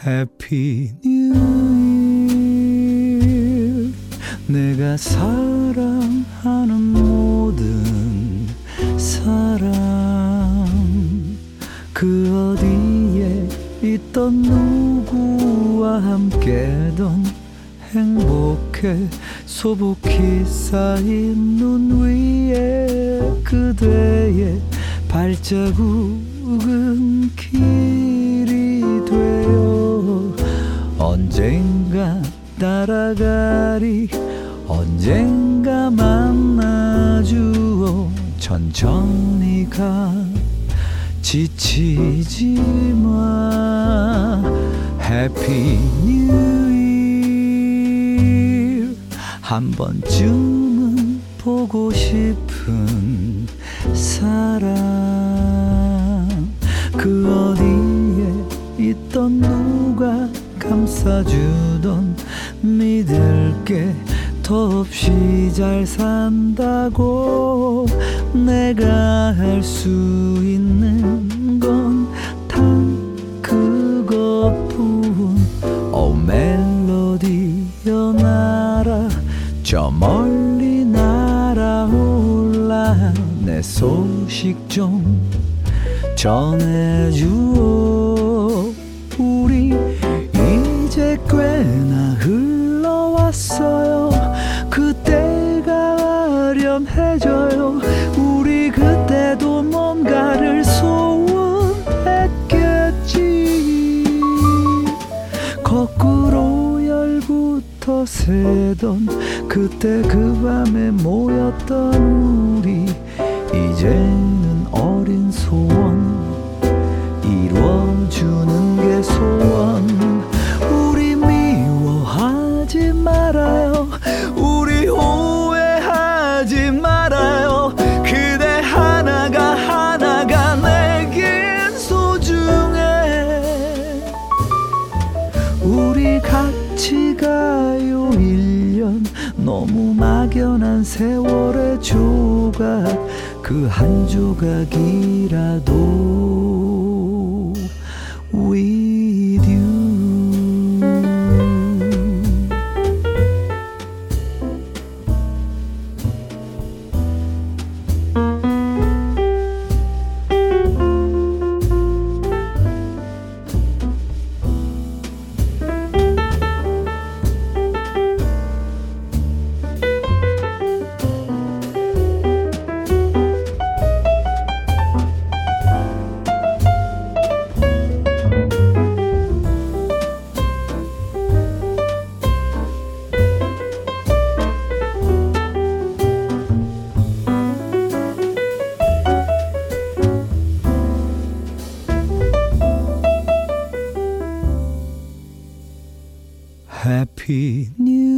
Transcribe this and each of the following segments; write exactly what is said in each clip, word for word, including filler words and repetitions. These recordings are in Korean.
해피 뉴 이어. 내가 사랑하는 모든 사람, 그 어디에 있던 누구와 함께던 행복해 소복히 쌓인 눈 위에 그대의 발자국은 길이 되어 언젠가 따라가리, 언젠가 만나주어. 천천히 가 지치지 마. 해피 뉴 이어. 한 번쯤은 보고 싶은 사람, 그 어디에 있던 누가 감싸주던 믿을게 더없이 잘 산다고. 내가 할 수 있는 건 단 그것뿐. 오 멜로디여 날아 저 멀리 날아올라. 내 소식 좀 전해주오. 우리 이제 꽤나 흘러왔어요. 그때가 아련해져요. 우리 그때도 뭔가를 소원했겠지. 거꾸로 열부터 세던 그때 그 밤에 모였던 우리, 이제는 어린 소원 이루어주는 게 소원. 우리 미워하지 말아요. 우리 오해하지 말아요. 그대 하나가 하나가 내겐 소중해. 우리 같이 가요 일 년. 너무 막연한 세월의 조각, 그 한 조각이라도 with you. 해피 뉴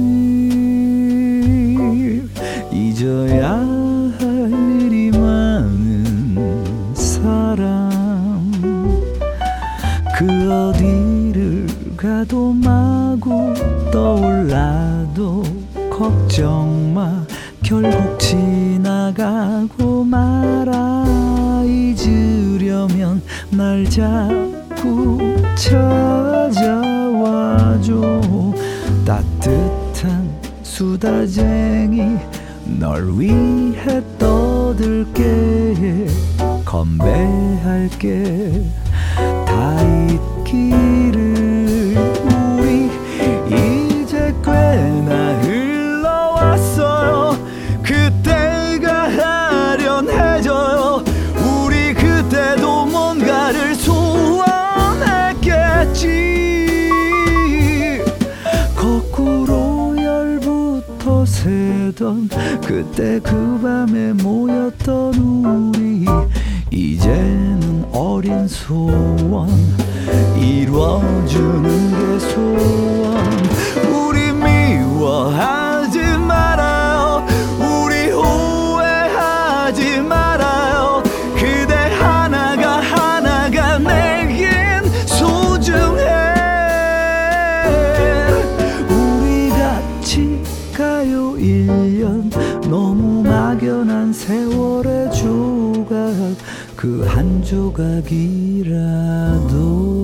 이어. 잊어야 할 일이 많은 사람, 그 어디를 가도 마구 떠올라도 걱정 마. 결국 지나가고 말아. 잊으려면 날 자꾸 찾아와줘. 따뜻한 수다쟁이 널 위해 떠들게. 건배할게 다 잊기를. 우리 이제 꽤나 흘러왔어요. 그때가 아련해져요. 우리 그때도 뭔가를 소원했겠지. 거꾸로 열부터 세던 그때 그 밤에 모였던 우리, 이제는 어린 소원 이루어주는 게 소원. 우리 미워하지 말아요. 우리 오해하지 말아요. 그대 하나가 하나가 내겐 소중해. 우리 같이 가요 일 년. 너무 막연한 세월의 조각, 그 한 조각이라도